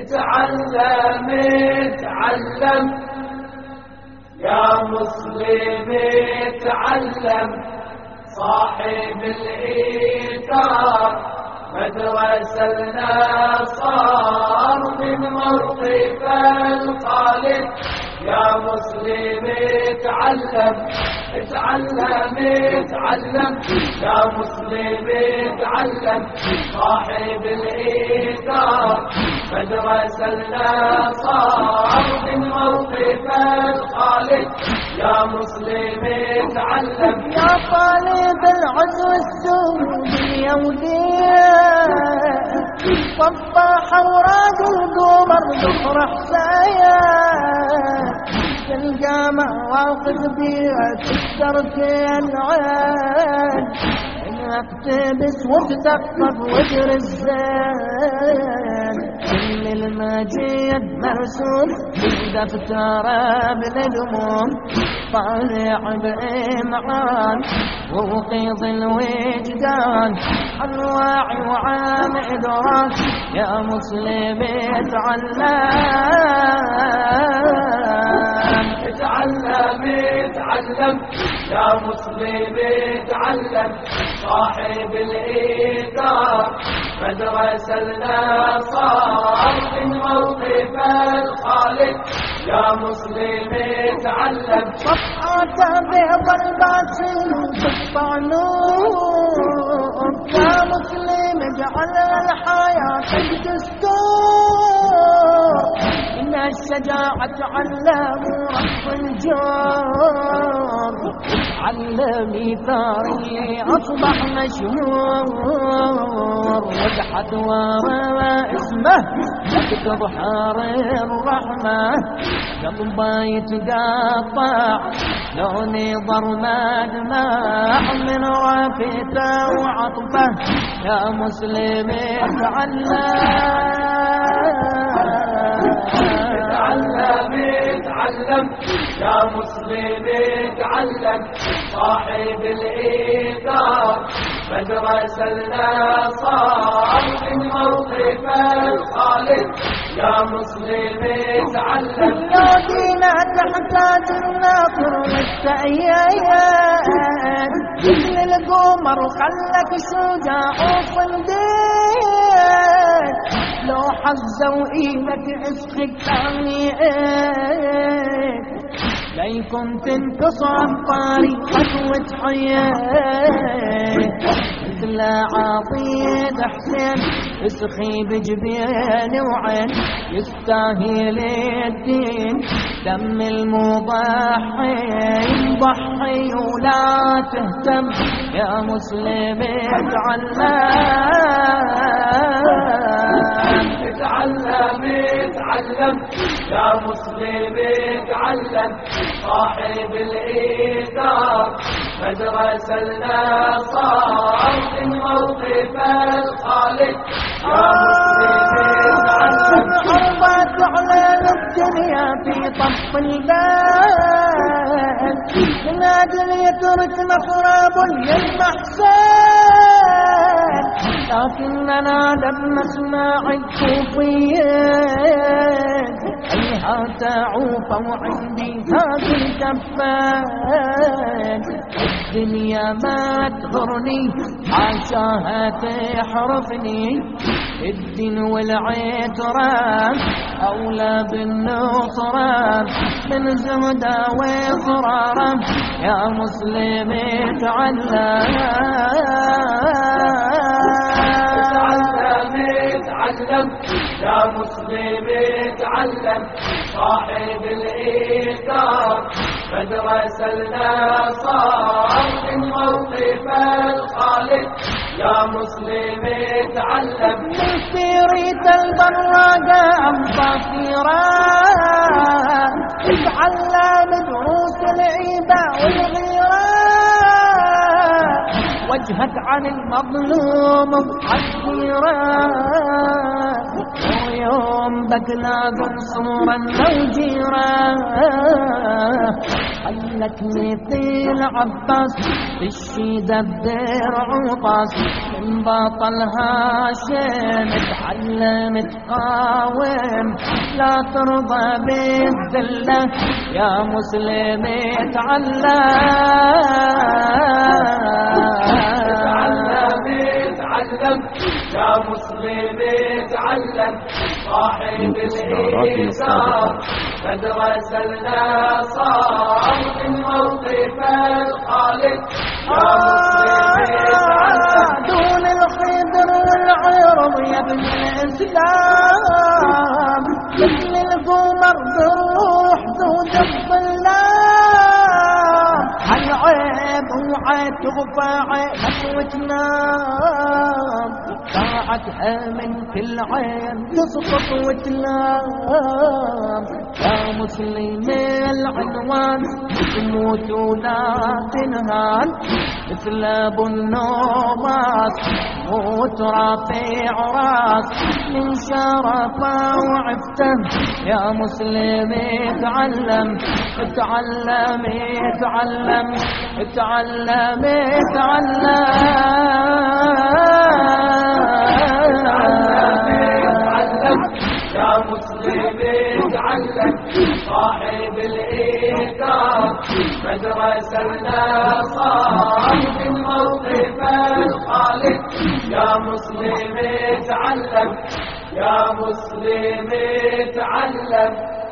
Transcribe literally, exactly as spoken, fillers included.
اتعلم اتعلم يا مسلم اتعلم، صاحب الإيثار مدرسة لنا صار من موقف الخالد. يا مسلم اتعلم اتعلم اتعلم يا مسلم اتعلم، صاحب الإيثار مدرسة لنا صار من موقف الخالد. يا مسلم اتعلم يا طالب العزو السود اليودية، صباح اوراق القمر ظهر حسايا، تلقى مواقف بيها تستركن عين، اقتبس وتدقق واجر الزين، كل المجيد مرسوم بالدفتر بالهموم، طالع بإمعان ووقيظ الوجدان، الواعي وعام إدراك. يا مسلم اتعلم اتعلم اتعلم يا مسلم اتعلم، صاحب الإيثار مدرسة لنا صار من موقف الخالد. يا مسلم اتعلم صفحات بيض الباسل تقطع نور، يا مسلم اجعل الحياة دستور، إن الشجاعة علم رب الجار، علم إيثاري أصبح مشهور، وجحت ورا اسمه يكتب حار الرحمة، قلبه يتقطع لوني ضرمة دماع من رافته وعطفه. يا مسلم اتعلم اتعلم يا مسلم اتعلم، صاحب الإيثار مدرسة لنا صار من موقف الخالد. يا مسلم اتعلم لو دينا تحتاج الناصر والتأييد، مثل القمر خلك شجاع وصنديد، لو حزوا ايدك عشقك ثاني ايد، ليكن تنتصر طريقك وتحيد، مثل عطية حسين اسخي بجبين وعين، يستاهل الدين دم المضحي، ضحي ولا تهتم. يا مسلم اتعلم اتعلم اتعلم يا مسلم اتعلم، صاحب الإيثار مدرسة لنا صار من موقف الخالد. يا مسلم اتعلم عرضت على الدنيا في طف الباب، من أجل يترك مخرب للمحسن، لكننا لم نسمع الكوفيين، أيها تعوفوا عندي هذه الكفان، الدنيا ما تغرني عاشاها تحرفني، الدين والعتران أولى بالنصرة من زهدة وإصرارا. يا مسلم اتعلم اتعلم يا مسلم اتعلم، صاحب الإيثار مدرسة لنا صار من موقف الخالد. يا مسلم اتعلم من سيرة البراقة أمطافيرا، اتعلم دروس العيبة والغيرة، وجهك عن المظلوم عالسيرة، ويوم دربك لازم صورا وجيرة خلك مثل عباس بالشيدة بدرع وطاس من بطل هاشم تعلم تقاوم لا ترضى بالذلة يا مسلم تعلم يا مسلم تعلم صاحب الإيثار مدرسة لنا صار من موقف الخالد يا مسلم تعلم دون الخضر والعرض يا ابن الإسلام مثل القمر بروح ذود الظلام العيب وعيب تغفى عينك وتنام طاعتها من كل عين تسقط وتنام يا مسلم العنوان تموت ولا تنهان مثل ابو النوبات موت رافع راس من شرفه وعفته يا مسلم تعلم تعلم تعلم تعلم تعلم يا مسلم تعلم صاحب الإيثار مدرسة لنا صار من موقف الخالد يا مسلم تعلم يا مسلم تعلم